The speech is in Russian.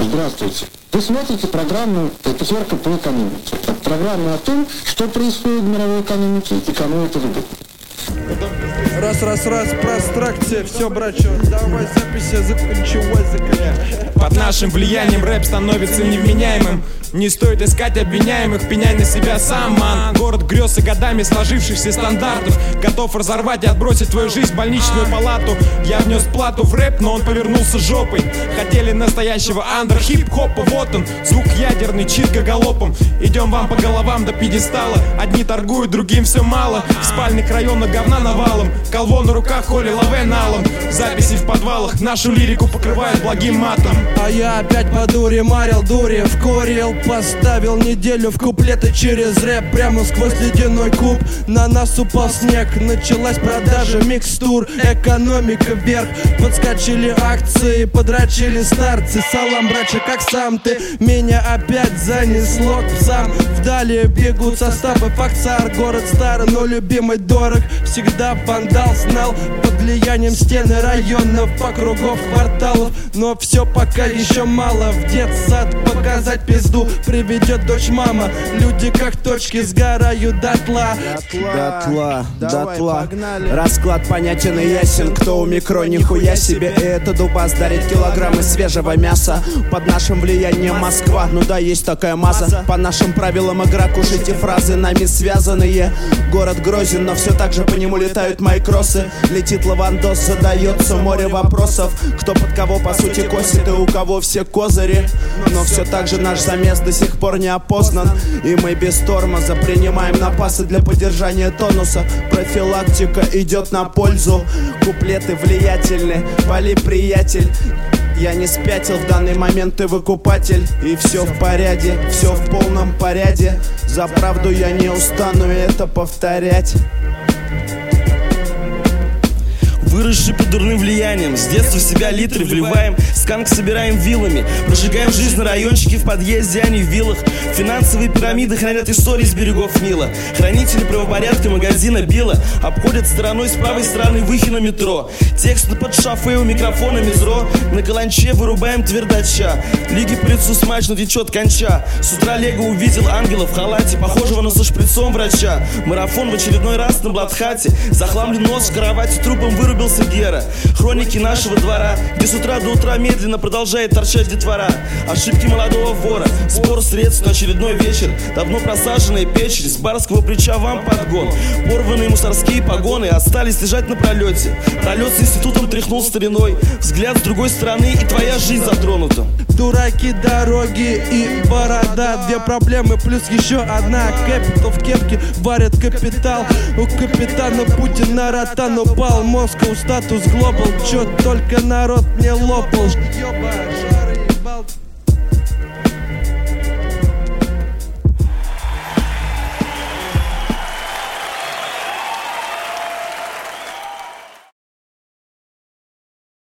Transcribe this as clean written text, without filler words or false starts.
Здравствуйте. Вы смотрите программу «Пятерка по экономике». Программа о том, что происходит в мировой экономике и кому это выгодно. Раз, простракция, все, братчо, давай записи, ключевой закрепляй. Под нашим влиянием рэп становится невменяемым. Не стоит искать обвиняемых, пеняй на себя сам, ман. Город грез и годами сложившихся стандартов. Готов разорвать и отбросить твою жизнь в больничную палату. Я внес плату в рэп, но он повернулся жопой. Хотели настоящего андер хип-хопа, вот он, звук ядерный, читка галопом. Идем вам по головам до пьедестала. Одни торгуют, другим все мало. В спальных районах говна навалом. Колво на руках, холи лаве налом. Записи в подвалах, нашу лирику покрывают благим матом. А я опять по дуре марил, дури вкурил. Поставил неделю в куплеты через рэп. Прямо сквозь ледяной куб на нас упал снег. Началась продажа микстур, экономика вверх. Подскочили акции, подрочили старцы. Салам, братча, как сам ты. Меня опять занесло к псам. Вдали бегут составы факцар. Город старый, но любимый дорог. Всегда вандал знал под влиянием стены районов, по кругов кварталов. Но все пока еще мало. В детсад показать пизду приведет дочь мама. Люди как точки сгорают дотла. Дотла. Расклад понятен и ясен. Кто у микро, нихуя себе. И это дубас дарит килограммы свежего мяса. Под нашим влиянием Москва. Ну да, есть такая масса. По нашим правилам игра, кушайте фразы нами связанные. Город грозен, но все так же по нему летают мои кроссы. Летит лавандос, задается море вопросов. Кто под кого по сути косит и у кого все козыри. Но все так же наш замес до сих пор не опознан. И мы без тормоза принимаем напасы для поддержания тонуса. Профилактика идет на пользу. Куплеты влиятельны, вали, приятель. Я не спятил, в данный момент ты выкупатель. И все в порядке, все в полном порядке. За правду я не устану это повторять. Выросший под дурным влиянием, с детства в себя литры вливаем. Сканк собираем вилами, прожигаем жизнь на райончике в подъезде, а не в виллах. Финансовые пирамиды хранят истории с берегов Нила. Хранители правопорядка магазина Билла обходят стороной с правой стороны выхи на метро. Текст под шофе у микрофона Мизро. На каланче вырубаем твердача. Лиги по лицу смачно течет конча. С утра Лего увидел ангела в халате, похожего на со шприцом врача. Марафон в очередной раз на Бладхате. Захламлен нос в кровати, трупом вырубился Гера. Хроники нашего двора, где с утра до утра медленно продолжает торчать детвора. Ошибки молодого вора, спор средств на очередной вечер. Давно просаженная печень, с барского плеча вам подгон. Порванные мусорские погоны остались лежать на пролете. Пролет с институтом тряхнул стариной. Взгляд с другой стороны, и твоя жизнь затронута. Дураки, дороги и борода. Две проблемы плюс еще одна. Кэпитал в кепке варят капитал. У капитана Путина ротан упал. Москва, статус глобал. Чё только народ не лопал.